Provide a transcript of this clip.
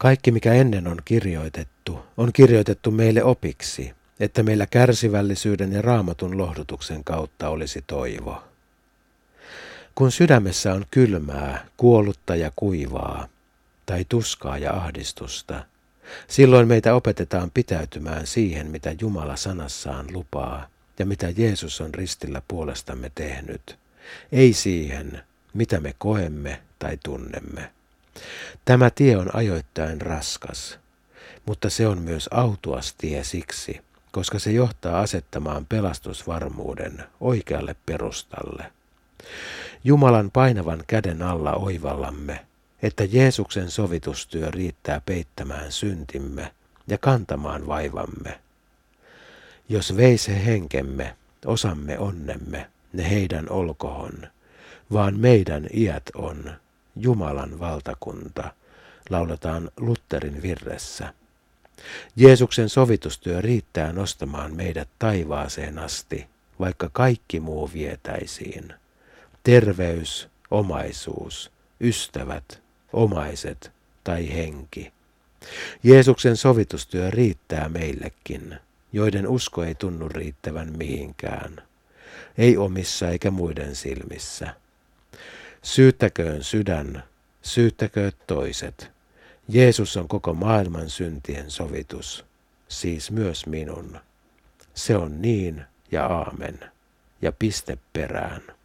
Kaikki, mikä ennen on kirjoitettu meille opiksi, että meillä kärsivällisyyden ja Raamatun lohdutuksen kautta olisi toivo. Kun sydämessä on kylmää, kuollutta ja kuivaa, tai tuskaa ja ahdistusta, silloin meitä opetetaan pitäytymään siihen, mitä Jumala sanassaan lupaa ja mitä Jeesus on ristillä puolestamme tehnyt, ei siihen, mitä me koemme tai tunnemme. Tämä tie on ajoittain raskas, mutta se on myös autuas tie siksi, koska se johtaa asettamaan pelastusvarmuuden oikealle perustalle. Jumalan painavan käden alla oivallamme, että Jeesuksen sovitustyö riittää peittämään syntimme ja kantamaan vaivamme. Jos veis he henkemme, osamme onnemme, ne heidän olkohon, vaan meidän iät on Jumalan valtakunta, lauletaan Lutherin virressä. Jeesuksen sovitustyö riittää nostamaan meidät taivaaseen asti, vaikka kaikki muu vietäisiin. Terveys, omaisuus, ystävät, omaiset tai henki. Jeesuksen sovitustyö riittää meillekin, joiden usko ei tunnu riittävän mihinkään, ei omissa eikä muiden silmissä. Syyttäköön sydän, syyttäkööt toiset. Jeesus on koko maailman syntien sovitus, siis myös minun. Se on niin ja aamen ja piste perään.